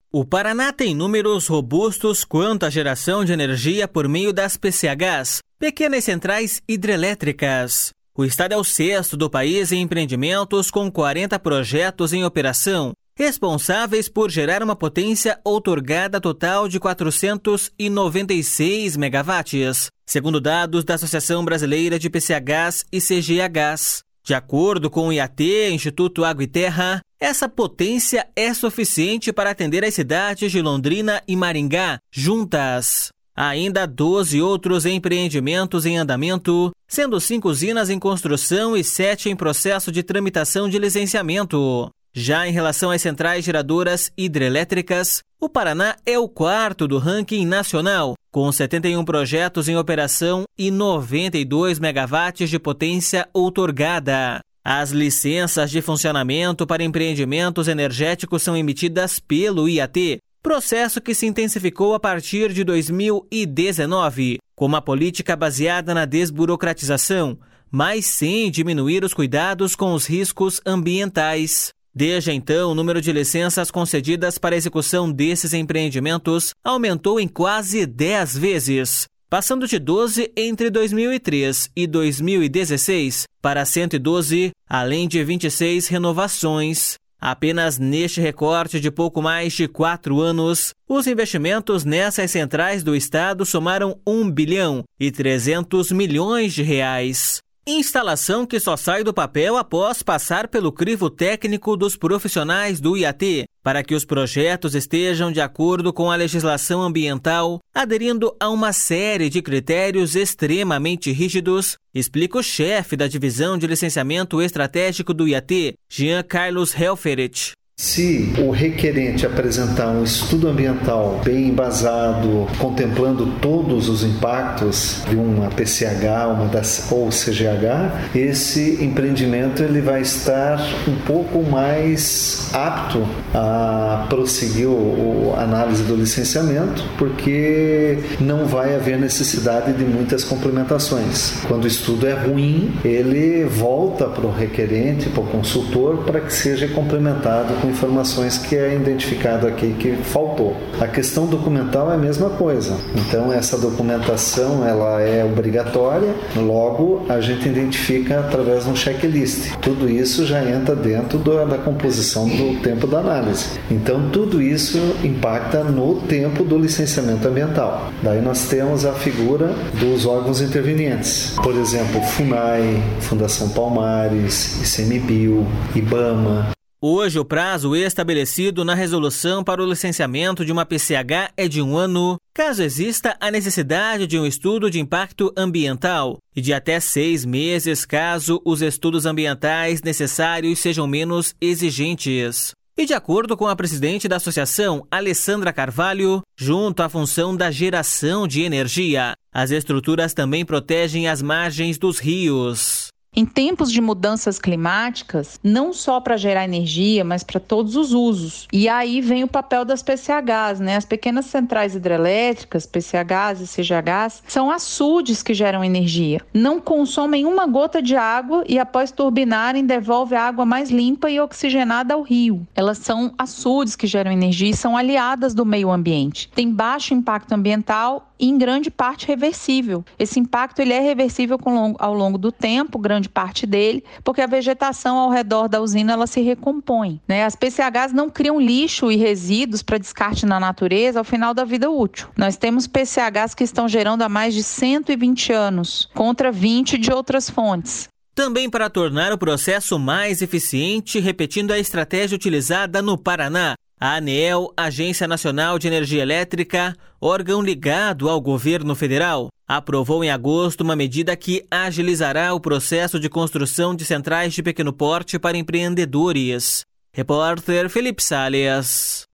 O Paraná tem números robustos quanto à geração de energia por meio das PCHs, pequenas centrais hidrelétricas. O estado é o sexto do país em empreendimentos, com 40 projetos em operação, responsáveis por gerar uma potência outorgada total de 496 megawatts, segundo dados da Associação Brasileira de PCHs e CGHs. De acordo com o IAT, Instituto Água e Terra, essa potência é suficiente para atender as cidades de Londrina e Maringá juntas. Há ainda 12 outros empreendimentos em andamento, sendo 5 usinas em construção e 7 em processo de tramitação de licenciamento. Já em relação às centrais geradoras hidrelétricas, o Paraná é o quarto do ranking nacional, com 71 projetos em operação e 92 megawatts de potência outorgada. As licenças de funcionamento para empreendimentos energéticos são emitidas pelo IAT, processo que se intensificou a partir de 2019, com uma política baseada na desburocratização, mas sem diminuir os cuidados com os riscos ambientais. Desde então, o número de licenças concedidas para a execução desses empreendimentos aumentou em quase 10 vezes, passando de 12 entre 2003 e 2016 para 112, além de 26 renovações. Apenas neste recorte de pouco mais de 4 anos, os investimentos nessas centrais do estado somaram 1 bilhão e 300 milhões de reais. Instalação que só sai do papel após passar pelo crivo técnico dos profissionais do IAT, para que os projetos estejam de acordo com a legislação ambiental, aderindo a uma série de critérios extremamente rígidos, explica o chefe da divisão de licenciamento estratégico do IAT, Jean Carlos Helferich. Se o requerente apresentar um estudo ambiental bem embasado, contemplando todos os impactos de uma PCH ou CGH, esse empreendimento ele vai estar um pouco mais apto a prosseguir a análise do licenciamento, porque não vai haver necessidade de muitas complementações. Quando o estudo é ruim, ele volta para o requerente, para o consultor, para que seja complementado com informações que é identificado aqui que faltou. A questão documental é a mesma coisa. Então essa documentação ela é obrigatória, logo a gente identifica através de um checklist. Tudo isso já entra dentro da composição do tempo da análise. Então tudo isso impacta no tempo do licenciamento ambiental. Daí nós temos a figura dos órgãos intervenientes. Por exemplo, FUNAI, Fundação Palmares, ICMBio, IBAMA. Hoje, o prazo estabelecido na resolução para o licenciamento de uma PCH é de 1 ano, caso exista a necessidade de um estudo de impacto ambiental, e de até 6 meses, caso os estudos ambientais necessários sejam menos exigentes. E de acordo com a presidente da associação, Alessandra Carvalho, junto à função da geração de energia, as estruturas também protegem as margens dos rios. Em tempos de mudanças climáticas, não só para gerar energia, mas para todos os usos. E aí vem o papel das PCHs, né? As pequenas centrais hidrelétricas, PCHs e CGHs, são açudes que geram energia. Não consomem uma gota de água e, após turbinarem, devolvem a água mais limpa e oxigenada ao rio. Elas são açudes que geram energia e são aliadas do meio ambiente. Tem baixo impacto ambiental e, em grande parte, reversível. Esse impacto ele é reversível ao longo do tempo, grande parte dele, porque a vegetação ao redor da usina ela se recompõe, né? As PCHs não criam lixo e resíduos para descarte na natureza ao final da vida útil. Nós temos PCHs que estão gerando há mais de 120 anos, contra 20 de outras fontes. Também para tornar o processo mais eficiente, repetindo a estratégia utilizada no Paraná, a ANEEL, Agência Nacional de Energia Elétrica, órgão ligado ao governo federal, aprovou em agosto uma medida que agilizará o processo de construção de centrais de pequeno porte para empreendedores. Repórter Felipe Salles.